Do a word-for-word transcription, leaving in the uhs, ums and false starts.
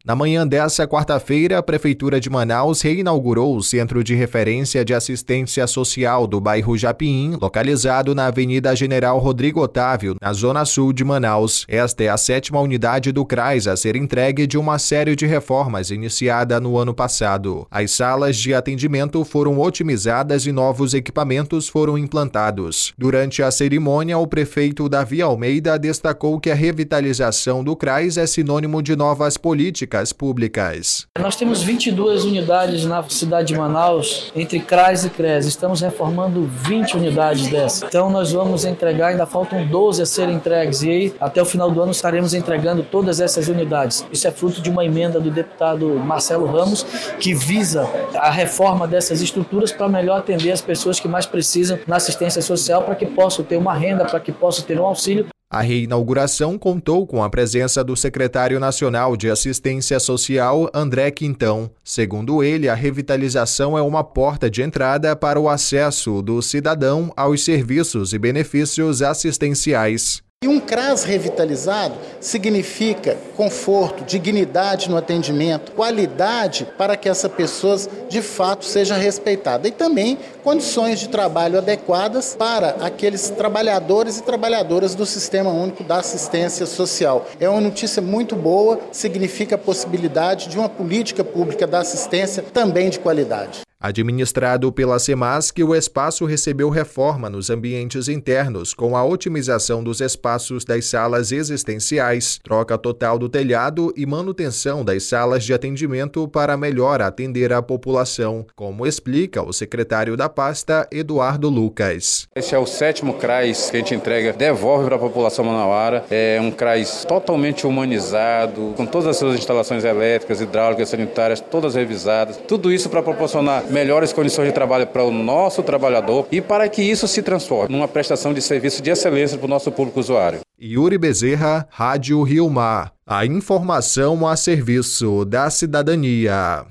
Na manhã dessa quarta-feira, a Prefeitura de Manaus reinaugurou o Centro de Referência de Assistência Social do bairro Japim, localizado na Avenida General Rodrigo Otávio, na zona sul de Manaus. Esta é a sétima unidade do CRAS a ser entregue de uma série de reformas iniciada no ano passado. As salas de atendimento foram otimizadas e novos equipamentos foram implantados. Durante a cerimônia, o prefeito Davi Almeida destacou que a revitalização do CRAS é sinônimo de novas políticas públicas. Nós temos vinte e duas unidades na cidade de Manaus, entre CRAS e CRES. Estamos reformando vinte unidades dessas. Então nós vamos entregar, ainda faltam doze a serem entregues e aí, até o final do ano estaremos entregando todas essas unidades. Isso é fruto de uma emenda do deputado Marcelo Ramos, que visa a reforma dessas estruturas para melhor atender as pessoas que mais precisam na assistência social, para que possam ter uma renda, para que possam ter um auxílio. A reinauguração contou com a presença do secretário nacional de Assistência Social, André Quintão. Segundo ele, a revitalização é uma porta de entrada para o acesso do cidadão aos serviços e benefícios assistenciais. E um CRAS revitalizado significa conforto, dignidade no atendimento, qualidade para que essa pessoa de fato seja respeitada e também condições de trabalho adequadas para aqueles trabalhadores e trabalhadoras do Sistema Único da Assistência Social. É uma notícia muito boa, significa a possibilidade de uma política pública da assistência também de qualidade. Administrado pela Semasc, o espaço recebeu reforma nos ambientes internos, com a otimização dos espaços das salas existenciais, troca total do telhado e manutenção das salas de atendimento para melhor atender a população, como explica o secretário da pasta, Eduardo Lucas. Esse é o sétimo CRAS que a gente entrega, devolve para a população manauara. É um CRAS totalmente humanizado, com todas as suas instalações elétricas, hidráulicas, sanitárias, todas revisadas. Tudo isso para proporcionar melhores condições de trabalho para o nosso trabalhador e para que isso se transforme numa prestação de serviço de excelência para o nosso público usuário. Yuri Bezerra, Rádio Rio Mar. A informação a serviço da cidadania.